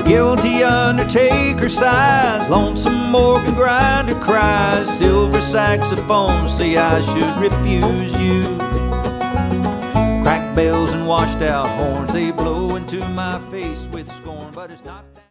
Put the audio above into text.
Guilty undertaker sighs, lonesome organ grinder cries, silver saxophone say I should refuse you. Cracked bells and washed out horns, they blow into my face with scorn, but it's not that